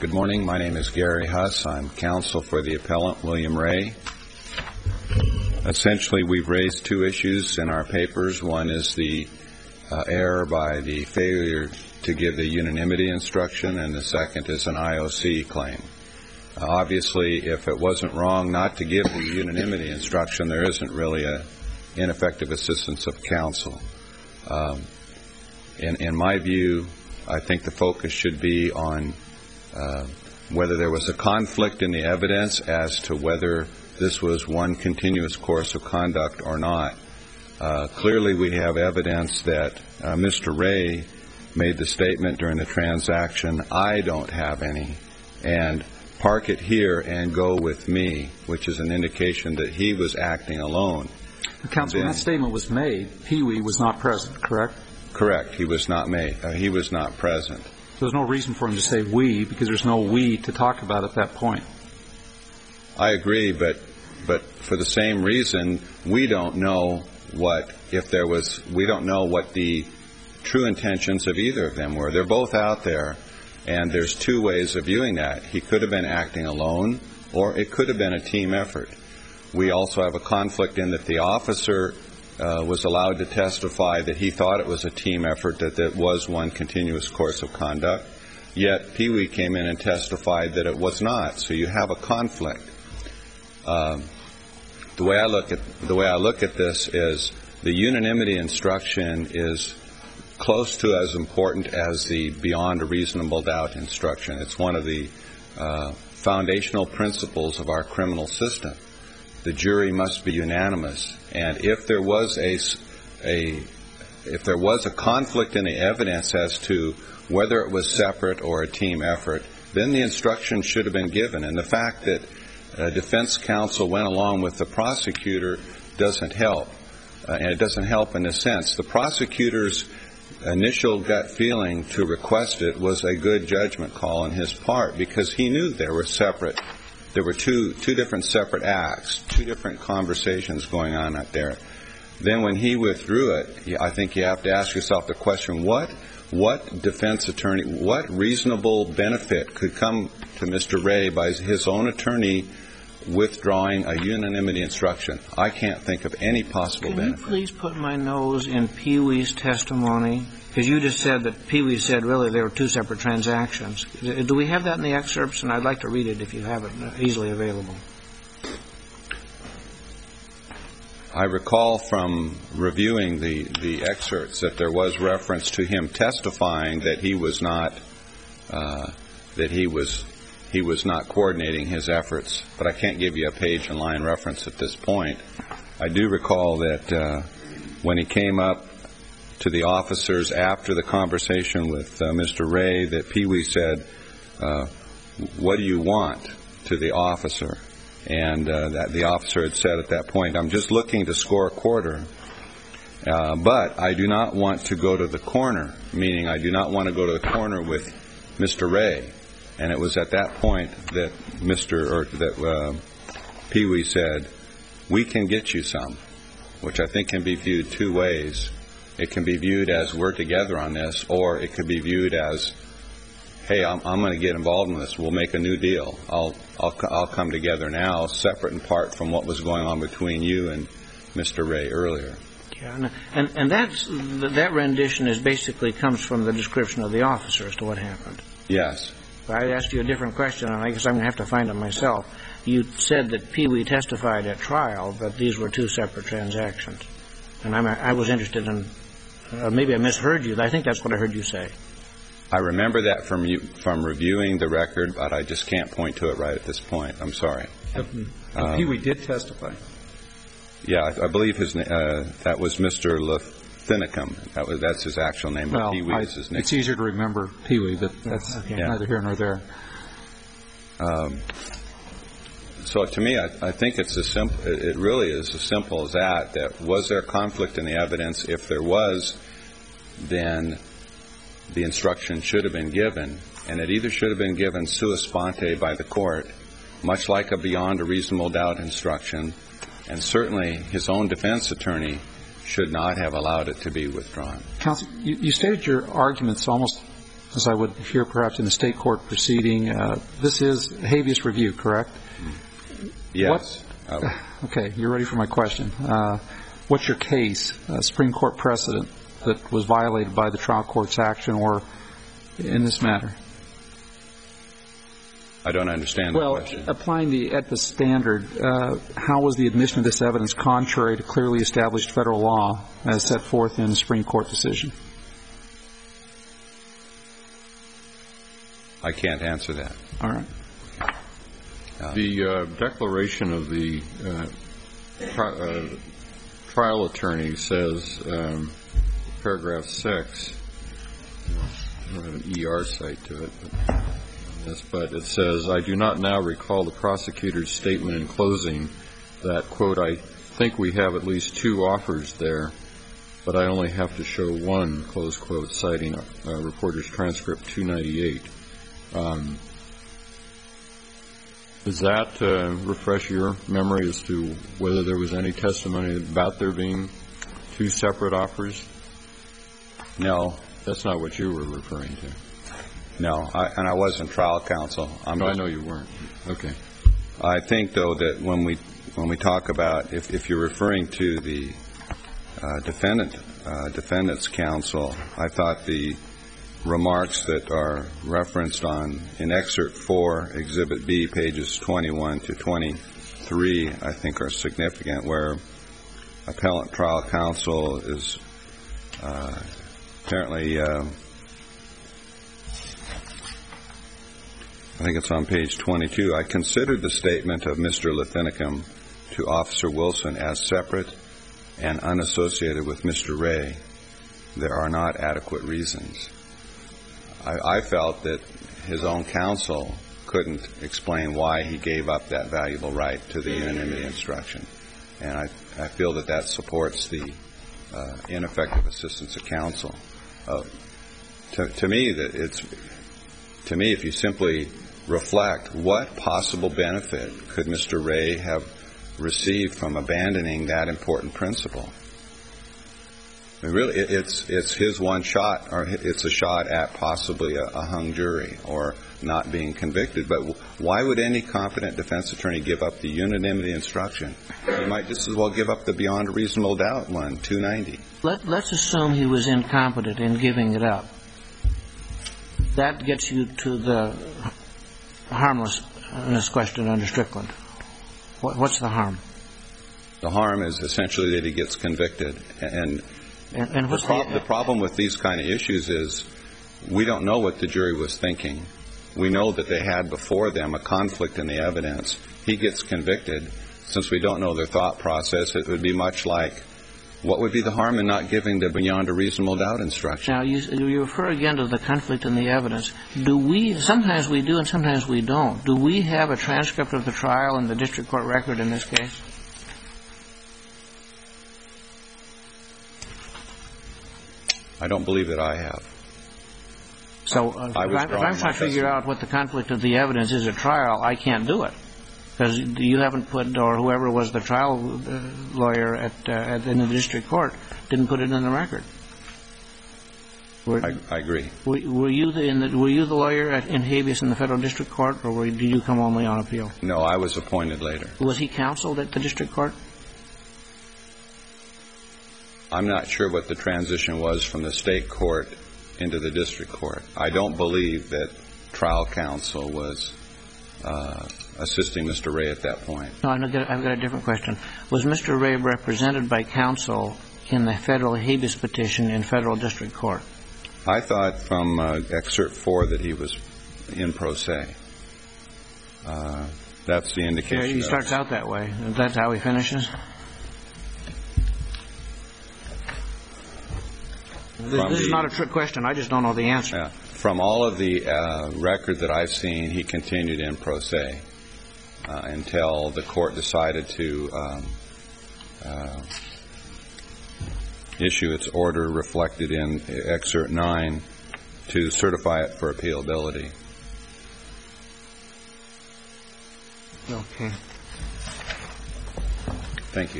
Good morning. My name is Gary Huss. I'm counsel for the appellant, William Ray. Essentially, we've raised two issues in our papers. One is the error by the failure to give the unanimity instruction, and the second is an IOC claim. Obviously, if it wasn't wrong not to give the unanimity instruction, there isn't really an ineffective assistance of counsel. In my view, I think the focus should be on whether there was a conflict in the evidence as to whether this was one continuous course of conduct or not. Clearly, we have evidence that Mr. Ray made the statement during the transaction, "I don't have any," and "park it here and go with me," which is an indication that he was acting alone. Counsel, when that statement was made, Pee-wee was not present, correct? Correct. He was not present. There's no reason for him to say "we" because there's no "we" to talk about at that point. I agree, but for the same reason, we don't know what the true intentions of either of them were. They're both out there, and there's two ways of viewing that. He could have been acting alone, or it could have been a team effort. We also have a conflict in that the officer was allowed to testify that he thought it was a team effort, that it was one continuous course of conduct, yet Pee-wee came in and testified that it was not. So you have a conflict. The way I look at this is the unanimity instruction is close to as important as the beyond a reasonable doubt instruction. It's one of the foundational principles of our criminal system. The jury must be unanimous, and if there was a conflict in the evidence as to whether it was separate or a team effort, then the instruction should have been given. And the fact that defense counsel went along with the prosecutor doesn't help, and it doesn't help in a sense. The prosecutor's initial gut feeling to request it was a good judgment call on his part, because he knew there were two different separate acts, two different conversations going on out there. Then when he withdrew it, I think you have to ask yourself the question, what defense attorney, what reasonable benefit could come to Mr. Ray by his own attorney withdrawing a unanimity instruction? I can't think of any possible benefit. Can you please put my nose in Pee-wee's testimony? Because you just said that Pee-wee said really there were two separate transactions. Do we have that in the excerpts? And I'd like to read it if you have it easily available. I recall from reviewing the excerpts that there was reference to him testifying that he was not coordinating his efforts, but I can't give you a page and line reference at this point. I do recall that when he came up to the officers after the conversation with Mr. Ray, that Pee-wee said, "What do you want?" to the officer. And that the officer had said at that point, "I'm just looking to score a quarter, but I do not want to go to the corner," meaning I do not want to go to the corner with Mr. Ray. And it was at that point that Pee-wee said, "We can get you some," which I think can be viewed two ways. It can be viewed as we're together on this, or it could be viewed as, "Hey, I'm going to get involved in this. We'll make a new deal. I'll come together now, separate and apart from what was going on between you and Mr. Ray earlier." Yeah, and that rendition basically comes from the description of the officer as to what happened. Yes. I asked you a different question, and I guess I'm going to have to find it myself. You said that Pee-wee testified at trial that these were two separate transactions. And I was interested in, maybe I misheard you. I think that's what I heard you say. I remember that from reviewing the record, but I just can't point to it right at this point. I'm sorry. Pee-wee did testify. Yeah, I believe that was Mr. Finicum. That's his actual name, but Pee-wee is his name. It's easier to remember Pee-wee, but that's neither here nor there. So to me, I think it really is as simple as that was there conflict in the evidence? If there was, then the instruction should have been given, and it either should have been given sua sponte by the court, much like a beyond a reasonable doubt instruction, and certainly his own defense attorney should not have allowed it to be withdrawn. Counsel, you stated your arguments almost as I would hear perhaps in the state court proceeding. This is habeas review, correct? Yes. Okay, you're ready for my question. What's your case, Supreme Court precedent, that was violated by the trial court's action or in this matter? I don't understand the question. Well, applying the AEDPA standard, how was the admission of this evidence contrary to clearly established federal law as set forth in the Supreme Court decision? I can't answer that. All right. The declaration of the trial attorney says, paragraph 6, I don't have an ER site to it, but it says, I do not now recall the prosecutor's statement in closing that, quote, I think we have at least 2 offers there, but I only have to show one, close quote, citing reporter's transcript 298. Does that refresh your memory as to whether there was any testimony about there being 2 separate offers? No. That's not what you were referring to. No, and I wasn't trial counsel. I know you weren't. Okay. I think, though, that when we talk about, if you're referring to the defendant's counsel, I thought the remarks that are referenced in Excerpt 4, Exhibit B, pages 21 to 23, I think are significant, where appellant trial counsel is apparently, I think it's on page 22, I considered the statement of Mr. Lithinicum to Officer Wilson as separate and unassociated with Mr. Ray. There are not adequate reasons. I felt that his own counsel couldn't explain why he gave up that valuable right to the unanimity instruction. And I feel that that supports the ineffective assistance of counsel. To me, if you simply reflect what possible benefit could Mr. Ray have received from abandoning that important principle. I mean, really, it's his one shot, or it's a shot at possibly a hung jury or not being convicted. But why would any competent defense attorney give up the unanimity instruction? He might just as well give up the beyond a reasonable doubt one, 290. Let's assume he was incompetent in giving it up. That gets you to the harmlessness question under Strickland. What's the harm? The harm is essentially that he gets convicted. And what's the problem with these kind of issues is we don't know what the jury was thinking. We know that they had before them a conflict in the evidence. He gets convicted. Since we don't know their thought process, it would be much like, what would be the harm in not giving the beyond a reasonable doubt instruction? Now, you refer again to the conflict in the evidence. Sometimes we do and sometimes we don't. Do we have a transcript of the trial in the district court record in this case? I don't believe that I have. So if I'm trying to figure out what the conflict of the evidence is at trial, I can't do it. Because you haven't put, or whoever was the trial lawyer in the district court didn't put it in the record. I agree. Were you the lawyer in habeas in the federal district court, or did you come only on appeal? No, I was appointed later. Was he counseled at the district court? I'm not sure what the transition was from the state court into the district court. I don't believe that trial counsel was assisting Mr. Ray at that point. No, I've got a different question. Was Mr. Ray represented by counsel in the federal habeas petition in federal district court? I thought from Excerpt 4 that he was in pro se. That's the indication. Yeah, he starts out that way. That's how he finishes? This is not a trick question. I just don't know the answer. Yeah. From all of the record that I've seen, he continued in pro se until the court decided to issue its order reflected in Excerpt 9 to certify it for appealability. Okay. Thank you.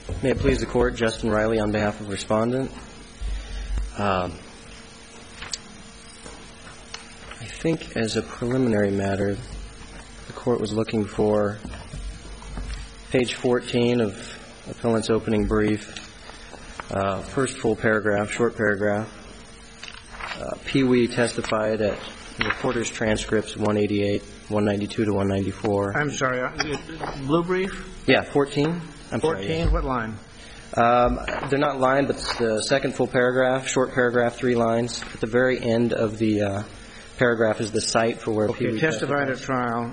May it please the Court, Justin Riley on behalf of Respondent. I think as a preliminary matter, the Court was looking for page 14 of Appellant's opening brief, first full paragraph, short paragraph. Pee Wee testified at reporter's transcripts 188, 192 to 194. I'm sorry, blue brief? Yeah, 14. I'm 14, sorry, yeah. what line? They're not lined, but the second full paragraph, short paragraph, 3 lines. At the very end of the paragraph is the site for where Pee Wee testified at trial.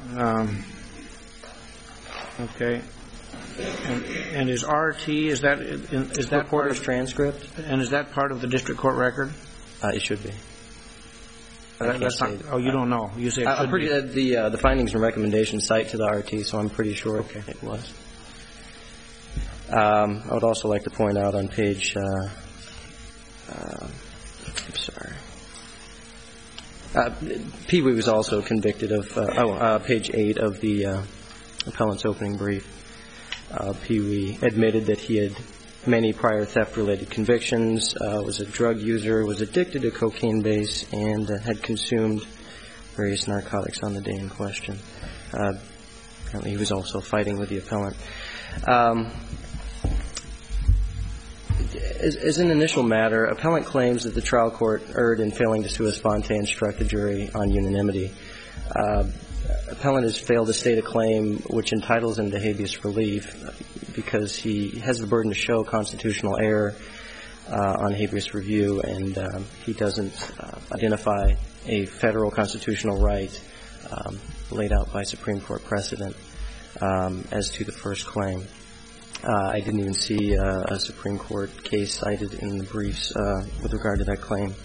Okay. And is RT, is that reporter's transcript? And is that part of the district court record? It should be. That's not, you don't know. You say it should be. The findings and recommendations cite to the RT, so I'm pretty sure it was. I would also like to point out on page, Pee Wee was also convicted of, page 8 of the appellant's opening brief. Pee Wee admitted that he had many prior theft-related convictions, was a drug user, was addicted to cocaine base, and had consumed various narcotics on the day in question. Apparently he was also fighting with the appellant. As an initial matter, appellant claims that the trial court erred in failing to sua sponte instruct the jury on unanimity. Appellant has failed to state a claim which entitles him to habeas relief because he has the burden to show constitutional error on habeas review, and he doesn't identify a federal constitutional right laid out by Supreme Court precedent as to the first claim. I didn't even see a Supreme Court case cited in the briefs with regard to that claim.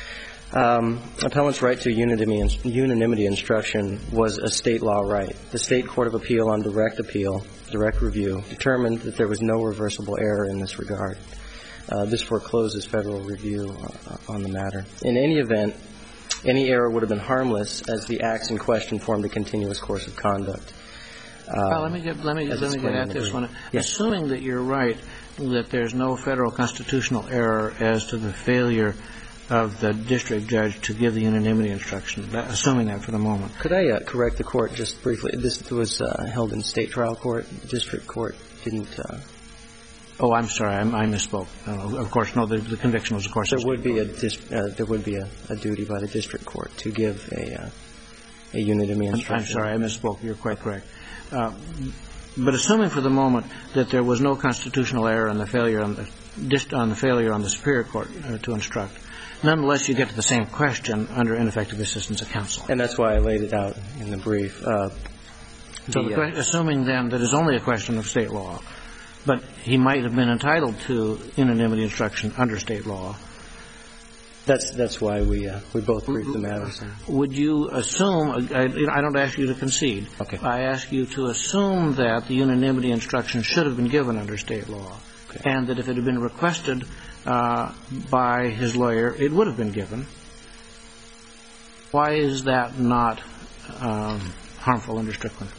Appellant's right to unanimity instruction was a state law right. The State Court of Appeal on direct review, determined that there was no reversible error in this regard. This forecloses federal review on the matter. In any event, any error would have been harmless as the acts in question formed a continuous course of conduct. Let me get at this one. Yes. Assuming that you're right, that there's no federal constitutional error as to the failure of the district judge to give the unanimity instruction, assuming that for the moment. Could I correct the court just briefly? This was held in state trial court. The district court didn't. Oh, I'm sorry. I misspoke. Of course, no. The conviction was, of course. There would be a duty by the district court to give a unanimity instruction. I'm sorry. I misspoke. You're quite correct. But assuming for the moment that there was no constitutional error in the failure on the Superior Court to instruct, nonetheless you get to the same question under ineffective assistance of counsel. And that's why I laid it out in the brief. Assuming then that it's only a question of state law, but he might have been entitled to unanimity instruction under state law. That's why we both briefed the matter. Would you assume? I don't ask you to concede. Okay. I ask you to assume that the unanimity instruction should have been given under state law, and that if it had been requested by his lawyer, it would have been given. Why is that not harmful under Strickland?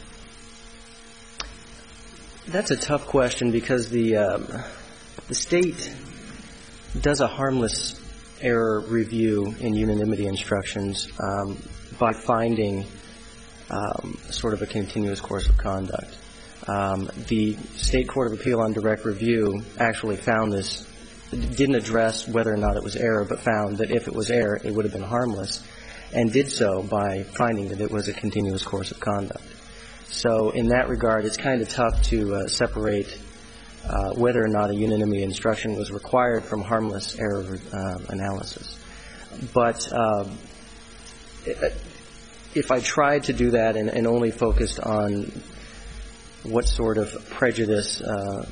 That's a tough question because the state does a harmless error review in unanimity instructions by finding sort of a continuous course of conduct. The State Court of Appeal on direct review actually found this, didn't address whether or not it was error, but found that if it was error, it would have been harmless, and did so by finding that it was a continuous course of conduct. So in that regard, it's kind of tough to separate whether or not a unanimity instruction was required from harmless error analysis. But if I tried to do that and only focused on what sort of prejudice,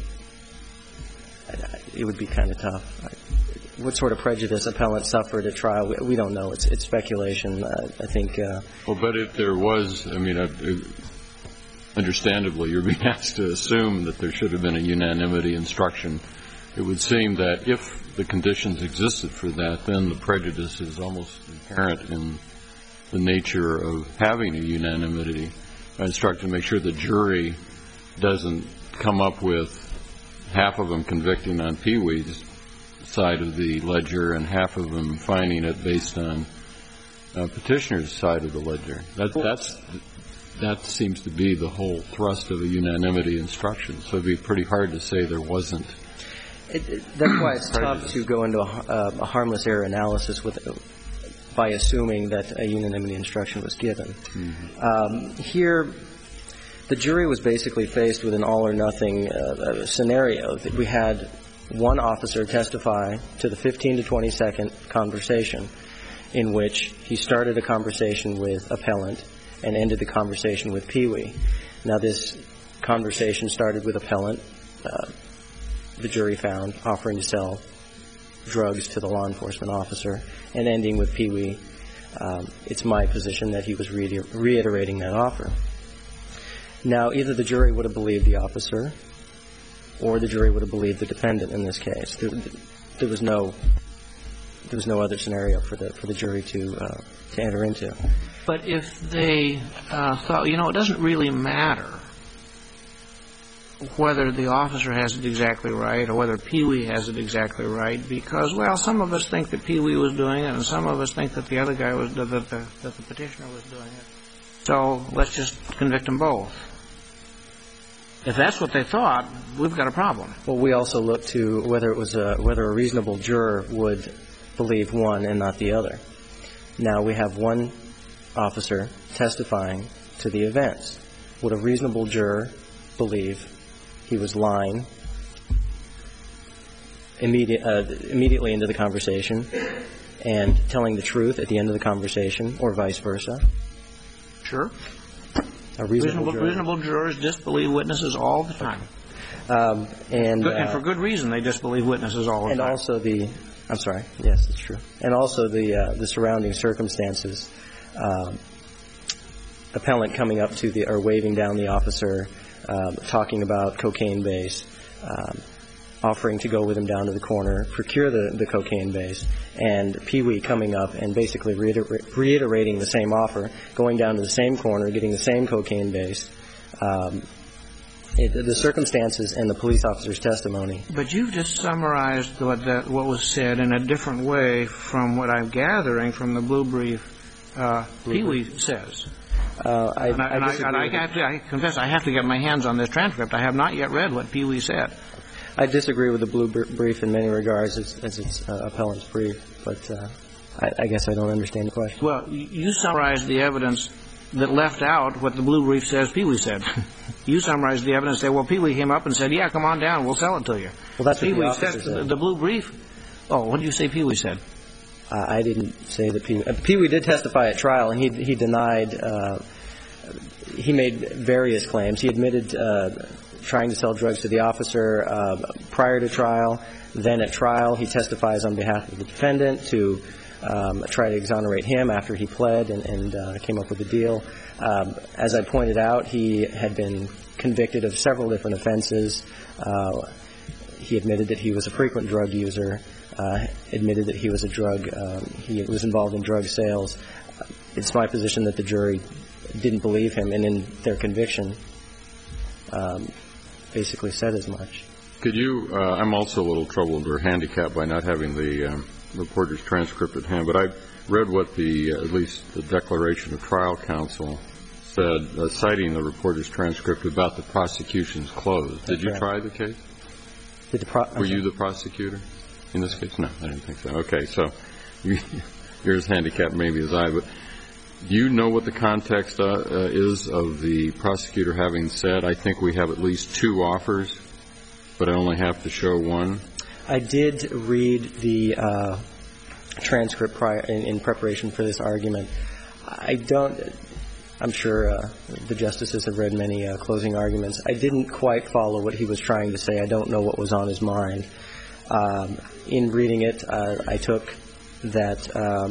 it would be kind of tough. What sort of prejudice appellant suffered at trial, we don't know. It's speculation. I think. Well, but if there was, understandably, you're being asked to assume that there should have been a unanimity instruction. It would seem that if the conditions existed for that, then the prejudice is almost inherent in the nature of having a unanimity instruction to make sure the jury doesn't come up with half of them convicting on Pee-wee's side of the ledger and half of them finding it based on Petitioner's side of the ledger. That seems to be the whole thrust of a unanimity instruction. So it would be pretty hard to say there wasn't. That's why it's tough to go into a harmless error analysis by assuming that a unanimity instruction was given. Mm-hmm. Here, the jury was basically faced with an all-or-nothing scenario. We had one officer testify to the 15 to 20-second conversation in which he started a conversation with appellant and ended the conversation with Pee-wee. Now, this conversation started with appellant, the jury found, offering to sell drugs to the law enforcement officer, and ending with Pee-wee. It's my position that he was reiterating that offer. Now, either the jury would have believed the officer or the jury would have believed the defendant in this case. There was no other scenario for the jury to enter into. But if they thought, it doesn't really matter whether the officer has it exactly right or whether Pee-wee has it exactly right, because, well, some of us think that Pee-wee was doing it and some of us think that the other guy was, that the petitioner was doing it. So let's just convict them both. If that's what they thought, we've got a problem. Well, we also look to whether a reasonable juror would believe one and not the other. Now, we have one officer testifying to the events. Would a reasonable juror believe he was lying immediately into the conversation and telling the truth at the end of the conversation, or vice versa? Sure. A reasonable jurors disbelieve witnesses all the time. And for good reason, they disbelieve witnesses all the time. And also I'm sorry. Yes, it's true. And also the surrounding circumstances. Appellant coming up to or waving down the officer, talking about cocaine base, offering to go with him down to the corner, procure the cocaine base, and Pee-wee coming up and basically reiterating the same offer, going down to the same corner, getting the same cocaine base. The circumstances and the police officer's testimony. But you've just summarized what was said in a different way from what I'm gathering from the blue brief Pee-wee says. I confess I have to get my hands on this transcript. I have not yet read what Pee-wee said. I disagree with the blue brief in many regards as it's appellant's brief, but I guess I don't understand the question. Well, you summarized the evidence that left out what the blue brief says Pee-wee said. You summarized the evidence and said, well, Pee-wee came up and said, yeah, come on down, we'll sell it to you. Well, that's what the officer said. The blue brief, what did you say Pee-wee said? I didn't say that Pee-wee did testify at trial, and he denied, he made various claims. He admitted trying to sell drugs to the officer prior to trial. Then at trial, he testifies on behalf of the defendant to try to exonerate him after he pled and came up with a deal. As I pointed out, he had been convicted of several different offenses. He admitted that he was a frequent drug user, admitted that he was he was involved in drug sales. It's my position that the jury didn't believe him, and in their conviction basically said as much. Could you, I'm also a little troubled or handicapped by not having the reporter's transcript at hand, but I read what at least the declaration of trial counsel said, citing the reporter's transcript about the prosecution's close. Did you try the case? Were you the prosecutor in this case? No, I didn't think so. Okay, so you're as handicapped maybe as I, but do you know what the context is of the prosecutor having said, I think we have at least two offers, but I only have to show one? I did read the transcript in preparation for this argument. I'm sure the justices have read many closing arguments. I didn't quite follow what he was trying to say. I don't know what was on his mind. In reading it, I took that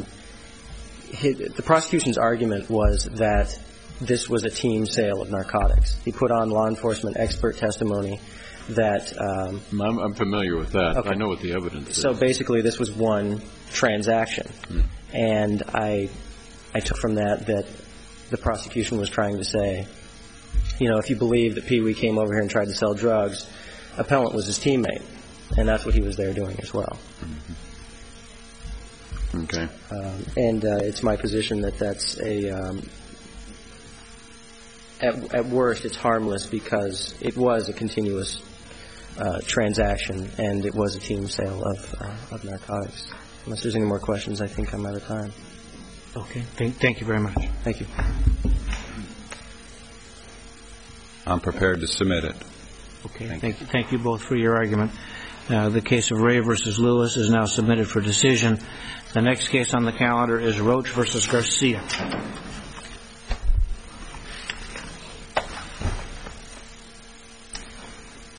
the prosecution's argument was that this was a team sale of narcotics. He put on law enforcement expert testimony that I'm familiar with that. Okay. I know what the evidence is. So basically this was one transaction. And I took from that the prosecution was trying to say, if you believe that Pee-wee came over here and tried to sell drugs, appellant was his teammate, and that's what he was there doing as well. Okay. And it's my position that that's at worst, it's harmless because it was a continuous transaction, and it was a team sale of narcotics. Unless there's any more questions, I think I'm out of time. Okay. Thank you very much. Thank you. I'm prepared to submit it. Okay. Thank you both for your argument. The case of Ray versus Lewis is now submitted for decision. The next case on the calendar is Roach versus Garcia.